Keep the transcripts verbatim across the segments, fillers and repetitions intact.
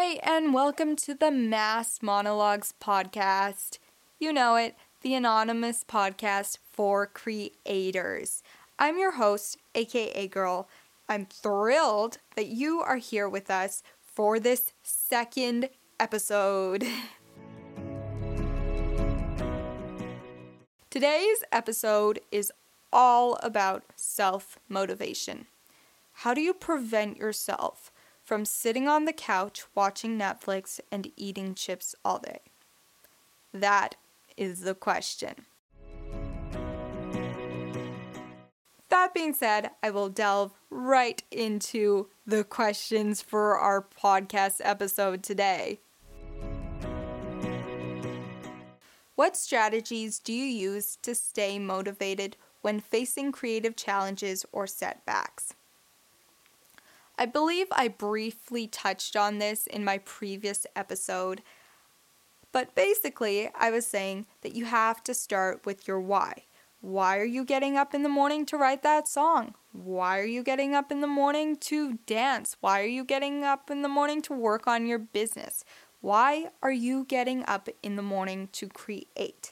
Hey, and welcome to the Mass Monologues podcast. You know it, the anonymous podcast for creators. I'm your host, aka Girl. I'm thrilled that you are here with us for this second episode. Today's episode is all about self-motivation. How do you prevent yourself from sitting on the couch watching Netflix and eating chips all day? That is the question. That being said, I will delve right into the questions for our podcast episode today. What strategies do you use to stay motivated when facing creative challenges or setbacks? I believe I briefly touched on this in my previous episode, but basically I was saying that you have to start with your why. Why are you getting up in the morning to write that song? Why are you getting up in the morning to dance? Why are you getting up in the morning to work on your business? Why are you getting up in the morning to create?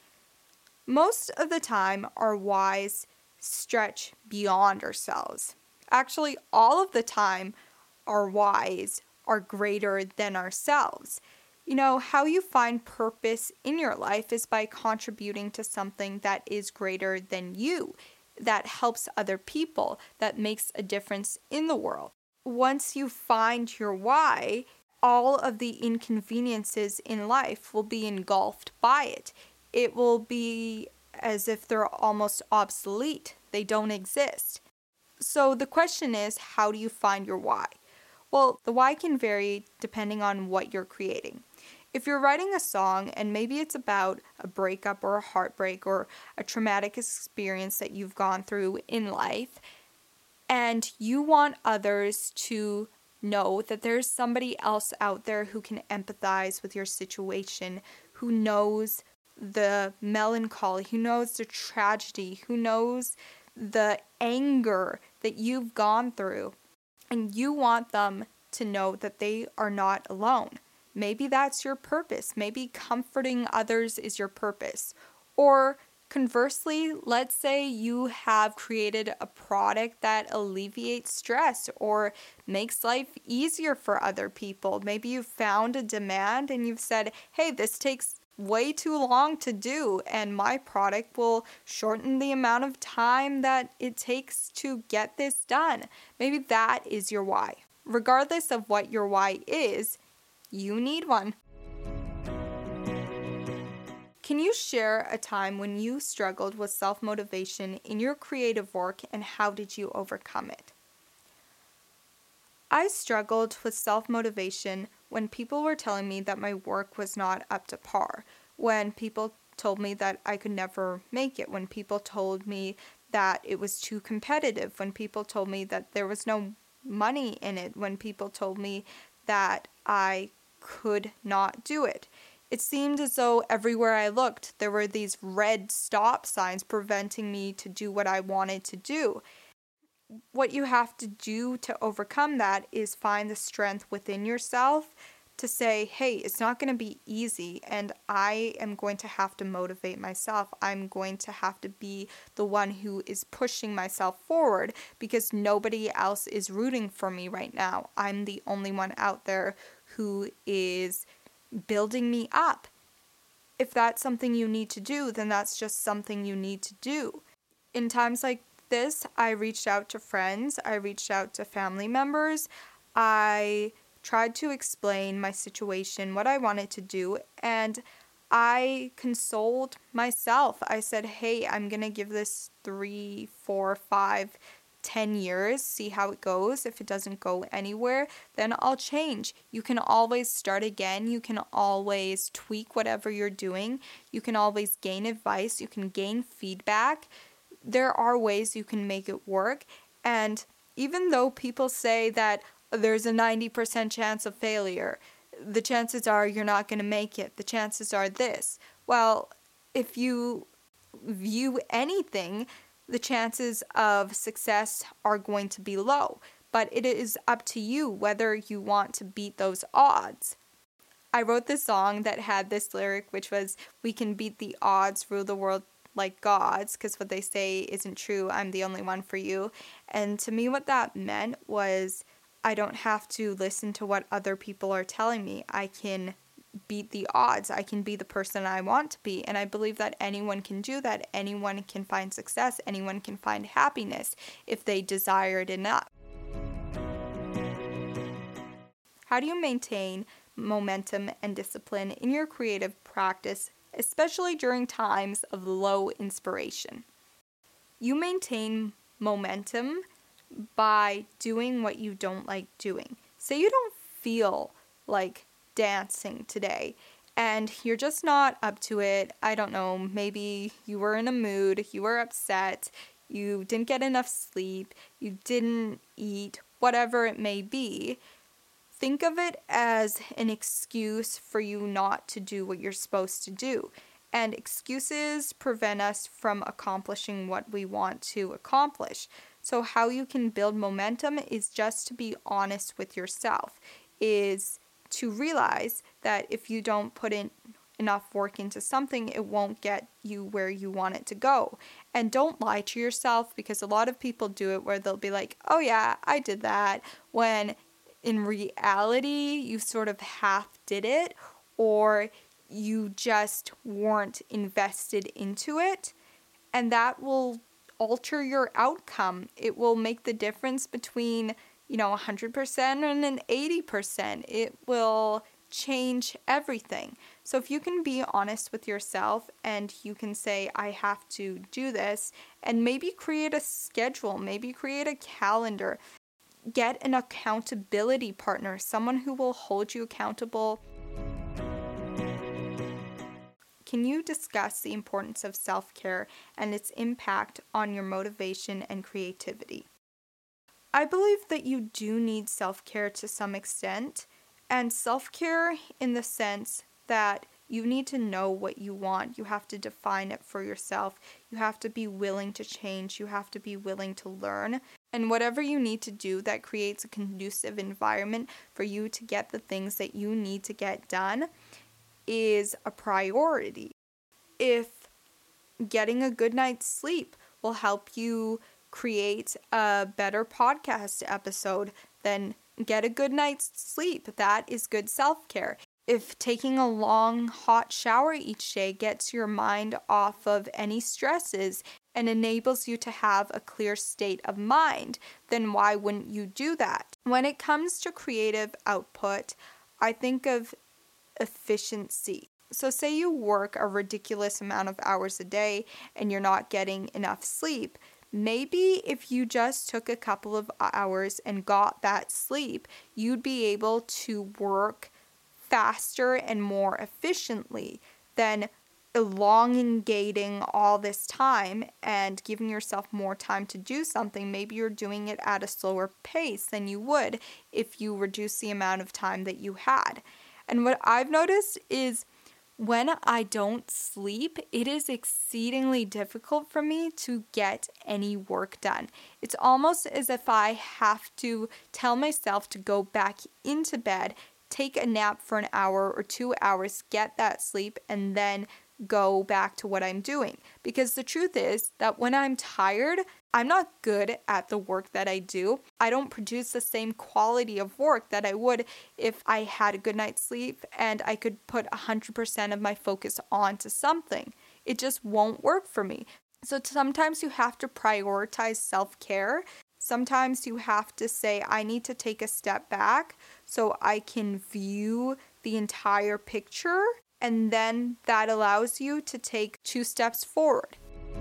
Most of the time, our whys stretch beyond ourselves. Actually, all of the time, our whys are greater than ourselves. You know, how you find purpose in your life is by contributing to something that is greater than you, that helps other people, that makes a difference in the world. Once you find your why, all of the inconveniences in life will be engulfed by it. It will be as if they're almost obsolete. They don't exist. So the question is, how do you find your why? Well, the why can vary depending on what you're creating. If you're writing a song and maybe it's about a breakup or a heartbreak or a traumatic experience that you've gone through in life, and you want others to know that there's somebody else out there who can empathize with your situation, who knows the melancholy, who knows the tragedy, who knows the anger that you've gone through, and you want them to know that they are not alone. Maybe that's your purpose. Maybe comforting others is your purpose. Or conversely, let's say you have created a product that alleviates stress or makes life easier for other people. Maybe you've found a demand and you've said, hey, this takes way too long to do, and my product will shorten the amount of time that it takes to get this done. Maybe that is your why. Regardless of what your why is, you need one. Can you share a time when you struggled with self-motivation in your creative work, and how did you overcome it? I struggled with self-motivation when people were telling me that my work was not up to par, when people told me that I could never make it, when people told me that it was too competitive, when people told me that there was no money in it, when people told me that I could not do it. It seemed as though everywhere I looked, there were these red stop signs preventing me to do what I wanted to do. What you have to do to overcome that is find the strength within yourself to say, hey, it's not going to be easy, and I am going to have to motivate myself. I'm going to have to be the one who is pushing myself forward because nobody else is rooting for me right now. I'm the only one out there who is building me up. If that's something you need to do, then that's just something you need to do. In times like this, I reached out to friends, I reached out to family members, I tried to explain my situation, what I wanted to do, and I consoled myself. I said, hey, I'm going to give this three, four, five, ten years, see how it goes. If it doesn't go anywhere, then I'll change. You can always start again. You can always tweak whatever you're doing. You can always gain advice. You can gain feedback. There are ways you can make it work. And even though people say that there's a ninety percent chance of failure, the chances are you're not going to make it. The chances are this. Well, if you view anything, the chances of success are going to be low. but it is up to you whether you want to beat those odds. I wrote this song that had this lyric, which was, "We can beat the odds, rule the world like gods, because what they say isn't true, I'm the only one for you." And to me, what that meant was, I don't have to listen to what other people are telling me. I can beat the odds. I can be the person I want to be. And I believe that anyone can do that. Anyone can find success. Anyone can find happiness if they desire it enough. How do you maintain momentum and discipline in your creative practice, especially during times of low inspiration? You maintain momentum by doing what you don't like doing. Say you don't feel like dancing today and you're just not up to it. I don't know, maybe you were in a mood, you were upset, you didn't get enough sleep, you didn't eat, whatever it may be. Think of it as an excuse for you not to do what you're supposed to do. And excuses prevent us from accomplishing what we want to accomplish. So how you can build momentum is just to be honest with yourself, is to realize that if you don't put in enough work into something, it won't get you where you want it to go. And don't lie to yourself, because a lot of people do it where they'll be like, oh yeah, I did that, when in reality you sort of half did it, or you just weren't invested into it, and that will alter your outcome. It will make the difference between, you know, one hundred percent and an eighty percent. It will change everything. So if you can be honest with yourself and you can say, I have to do this, and maybe create a schedule, maybe create a calendar, get an accountability partner, someone who will hold you accountable. Can you discuss the importance of self-care and its impact on your motivation and creativity? I believe that you do need self-care to some extent, and self-care in the sense that you need to know what you want. You have to define it for yourself. You have to be willing to change. You have to be willing to learn. And whatever you need to do that creates a conducive environment for you to get the things that you need to get done is a priority. If getting a good night's sleep will help you create a better podcast episode, then get a good night's sleep. That is good self-care. If taking a long, hot shower each day gets your mind off of any stresses and enables you to have a clear state of mind, then why wouldn't you do that? When it comes to creative output, I think of efficiency. So say you work a ridiculous amount of hours a day and you're not getting enough sleep. Maybe if you just took a couple of hours and got that sleep, you'd be able to work faster and more efficiently than elongating all this time and giving yourself more time to do something. Maybe you're doing it at a slower pace than you would if you reduce the amount of time that you had. And what I've noticed is when I don't sleep, it is exceedingly difficult for me to get any work done. It's almost as if I have to tell myself to go back into bed, take a nap for an hour or two hours, get that sleep, and then go back to what I'm doing. Because the truth is that when I'm tired, I'm not good at the work that I do. I don't produce the same quality of work that I would if I had a good night's sleep and I could put one hundred percent of my focus onto something. It just won't work for me. So sometimes you have to prioritize self-care. Sometimes you have to say, I need to take a step back so I can view the entire picture. And then that allows you to take two steps forward.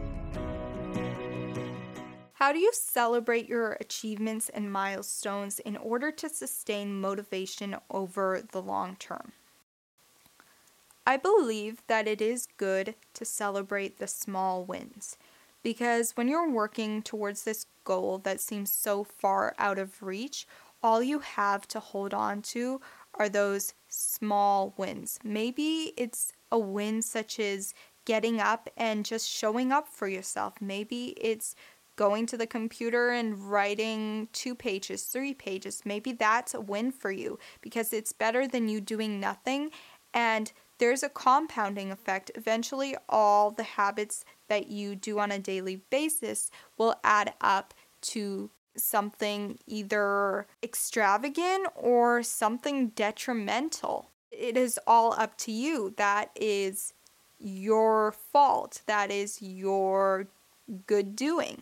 How do you celebrate your achievements and milestones in order to sustain motivation over the long term? I believe that it is good to celebrate the small wins, because when you're working towards this goal that seems so far out of reach, all you have to hold on to are those small wins. Maybe it's a win such as getting up and just showing up for yourself. Maybe it's going to the computer and writing two pages, three pages, maybe that's a win for you because it's better than you doing nothing. And there's a compounding effect. Eventually, all the habits that you do on a daily basis will add up to something either extravagant or something detrimental. It is all up to you. That is your fault. That is your good doing.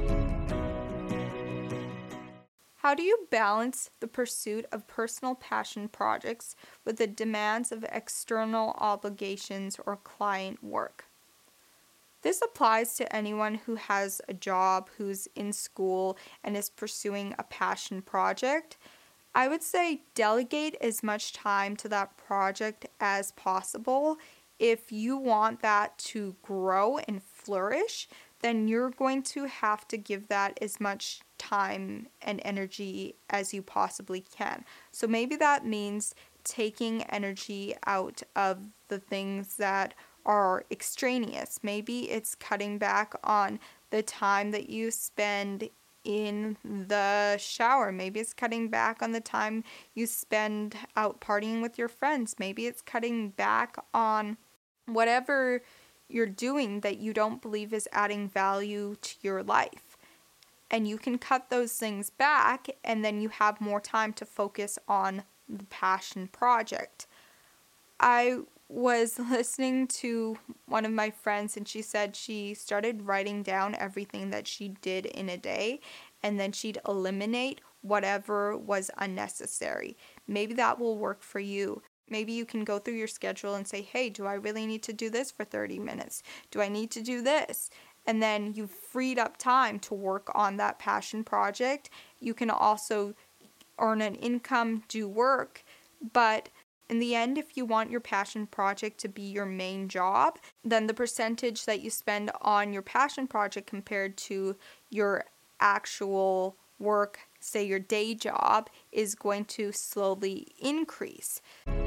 How do you balance the pursuit of personal passion projects with the demands of external obligations or client work? This applies to anyone who has a job, who's in school, and is pursuing a passion project. I would say delegate as much time to that project as possible. If you want that to grow and flourish, then you're going to have to give that as much time and energy as you possibly can. So maybe that means taking energy out of the things that are extraneous. Maybe it's cutting back on the time that you spend in the shower. Maybe it's cutting back on the time you spend out partying with your friends. Maybe it's cutting back on whatever you're doing that you don't believe is adding value to your life. And you can cut those things back, and then you have more time to focus on the passion project. I was listening to one of my friends, and she said she started writing down everything that she did in a day, and then she'd eliminate whatever was unnecessary. Maybe that will work for you. Maybe you can go through your schedule and say, hey, do I really need to do this for thirty minutes? Do I need to do this? And then you've freed up time to work on that passion project. You can also earn an income, do work. But in the end, if you want your passion project to be your main job, then the percentage that you spend on your passion project compared to your actual work, say your day job, is going to slowly increase.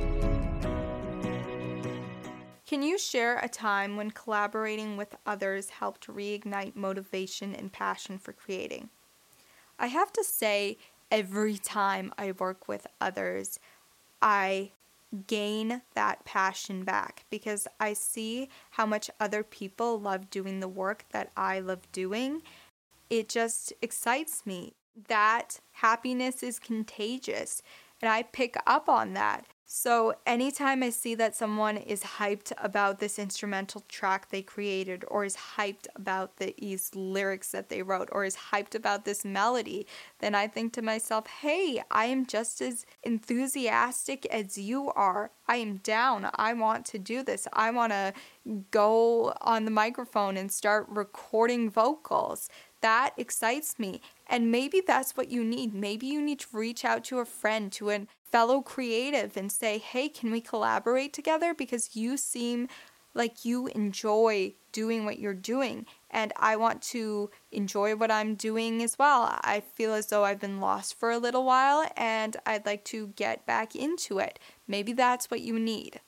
Can you share a time when collaborating with others helped reignite motivation and passion for creating? I have to say, every time I work with others, I gain that passion back because I see how much other people love doing the work that I love doing. It just excites me. That happiness is contagious, and I pick up on that. So anytime I see that someone is hyped about this instrumental track they created, or is hyped about these lyrics that they wrote, or is hyped about this melody, then I think to myself, hey, I am just as enthusiastic as you are. I am down. I want to do this. I want to go on the microphone and start recording vocals. That excites me. And maybe that's what you need. Maybe you need to reach out to a friend, to a fellow creative, and say, hey, can we collaborate together? Because you seem like you enjoy doing what you're doing, and I want to enjoy what I'm doing as well. I feel as though I've been lost for a little while, and I'd like to get back into it. Maybe that's what you need.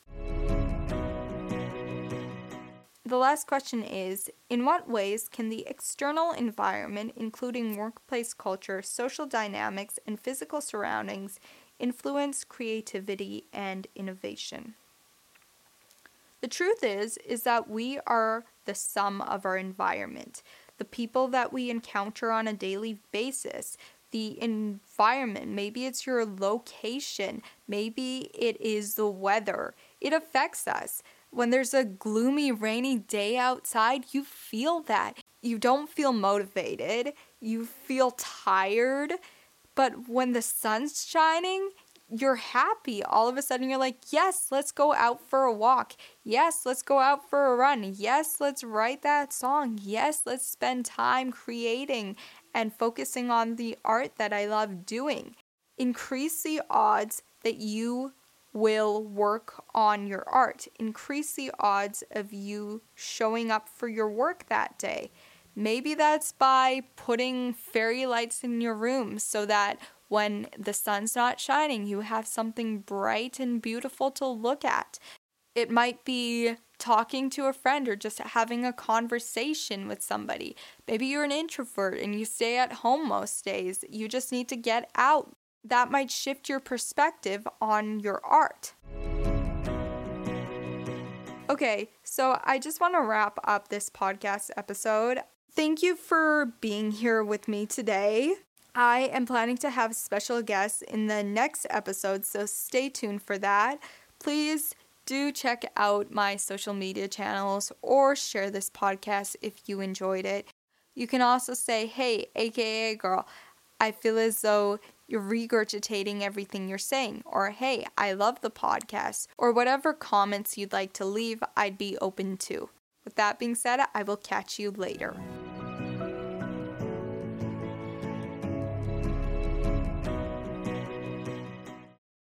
The last question is, in what ways can the external environment, including workplace culture, social dynamics, and physical surroundings, influence creativity and innovation? The truth is, is that we are the sum of our environment. The people that we encounter on a daily basis, the environment, maybe it's your location, maybe it is the weather. It affects us. When there's a gloomy, rainy day outside, you feel that. You don't feel motivated. You feel tired. But when the sun's shining, you're happy. All of a sudden, you're like, yes, let's go out for a walk. Yes, let's go out for a run. Yes, let's write that song. Yes, let's spend time creating and focusing on the art that I love doing. Increase the odds that you will work on your art. Increase the odds of you showing up for your work that day. Maybe that's by putting fairy lights in your room so that when the sun's not shining, you have something bright and beautiful to look at. It might be talking to a friend or just having a conversation with somebody. Maybe you're an introvert and you stay at home most days. You just need to get out. That might shift your perspective on your art. Okay, so I just want to wrap up this podcast episode. Thank you for being here with me today. I am planning to have special guests in the next episode, so stay tuned for that. Please do check out my social media channels or share this podcast if you enjoyed it. You can also say, hey, aka girl, I feel as though you're regurgitating everything you're saying, or hey, I love the podcast, or whatever comments you'd like to leave, I'd be open to. With that being said, I will catch you later.